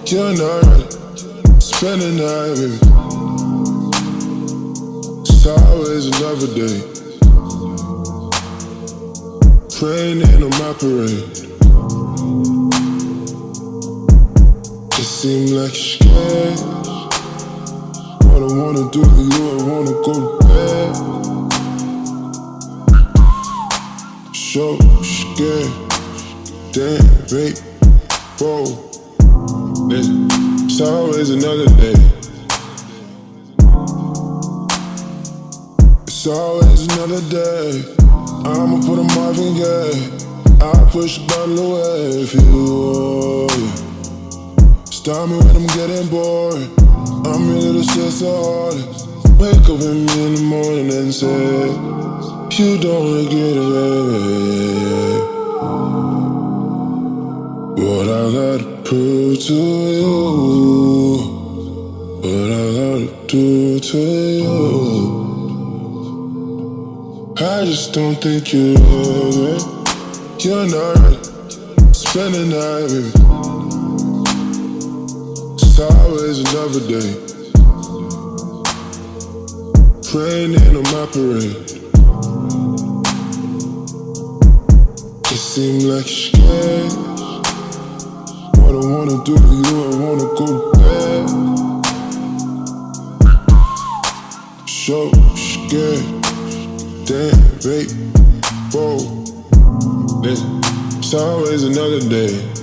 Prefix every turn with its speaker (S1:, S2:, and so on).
S1: You're not right. Spend the night, baby. It's always another day. Praying in on my parade. It seems like you're scared. What I wanna do to you, I wanna go to bed. So scared. Damn, babe. Whoa. It's always another day. It's always another day. I'ma put a Marvin Gaye. I'll push the bottle away if you stop me when I'm getting bored. I'm ready to say so hard. Wake up with me in the morning and say you don't regret it, baby. What I gotta prove to you, what I gotta do to you. I just don't think you love it. You're not right. Spend the night, baby. It's always another day. Praying in on my parade. It seems like you're scared. What I wanna do to you, I wanna go to bed. So scared. Damn, babe. Whoa. It's always another day.